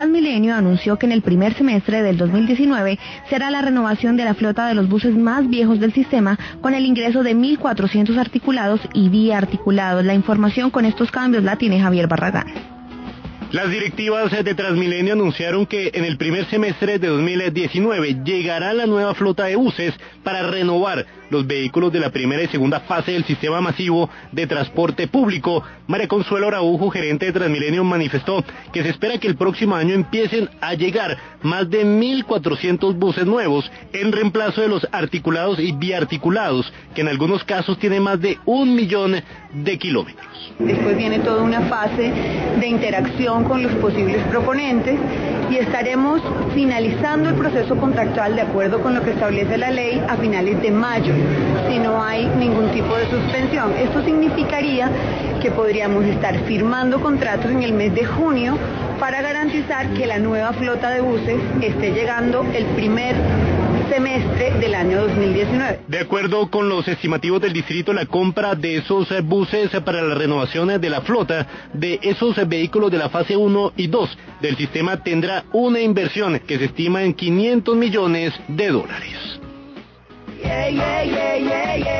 Transmilenio anunció que en el primer semestre del 2019 será la renovación de la flota de los buses más viejos del sistema con el ingreso de 1.400 articulados y biarticulados. La información con estos cambios la tiene Javier Barragán. Las directivas de Transmilenio anunciaron que en el primer semestre de 2019 llegará la nueva flota de buses para renovar los vehículos de la primera y segunda fase del sistema masivo de transporte público. María Consuelo Araujo, gerente de Transmilenio, manifestó que se espera que el próximo año empiecen a llegar más de 1.400 buses nuevos en reemplazo de los articulados y biarticulados, que en algunos casos tienen más de 1 millón de kilómetros. Después viene toda una fase de interacción con los posibles proponentes y estaremos finalizando el proceso contractual de acuerdo con lo que establece la ley a finales de mayo, si no hay ningún tipo de suspensión. Esto significaría que podríamos estar firmando contratos en el mes de junio para garantizar que la nueva flota de buses esté llegando el primer semestre del año 2019. De acuerdo con los estimativos del distrito, la compra de esos buses para la renovación de la flota de esos vehículos de la fase 1 y 2 del sistema tendrá una inversión que se estima en $500 millones.